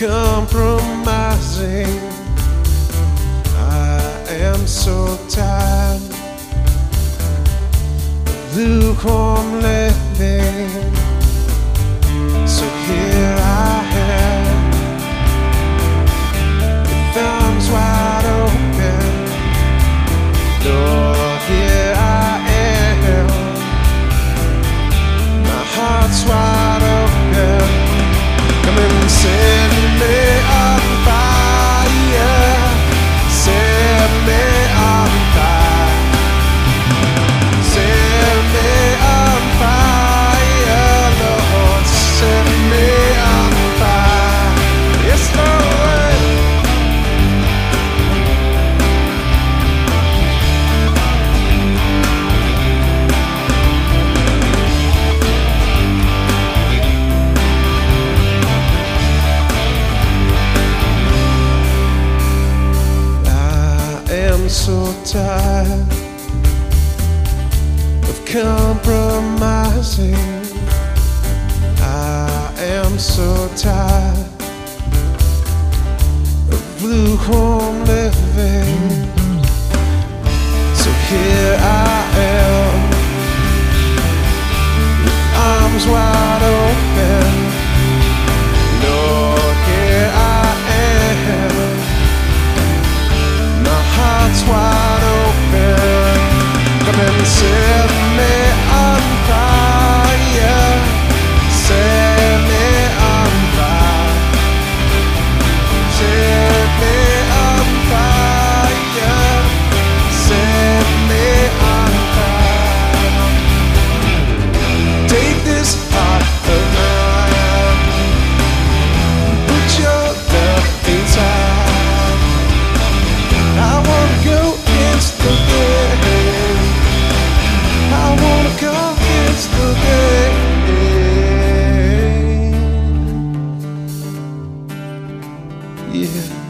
compromising. I am so tired of lukewarm living. So here I am, with arms wide open. Lord, here I am, my heart's wide open. Come and set me on fire, set me on fire, set me on fire, Lord, set me on fire. Yes, Lord. I'm so tired of compromising. I am so tired of lukewarm living. So here I am, with arms wide open. Lord, here I am, heart's wide open. Come and set me on fire, set me on fire, set me on fire, set me on fire. Take this heart of mine, put your love inside. I wanna go against the grain. I wanna go against the grain. Yeah.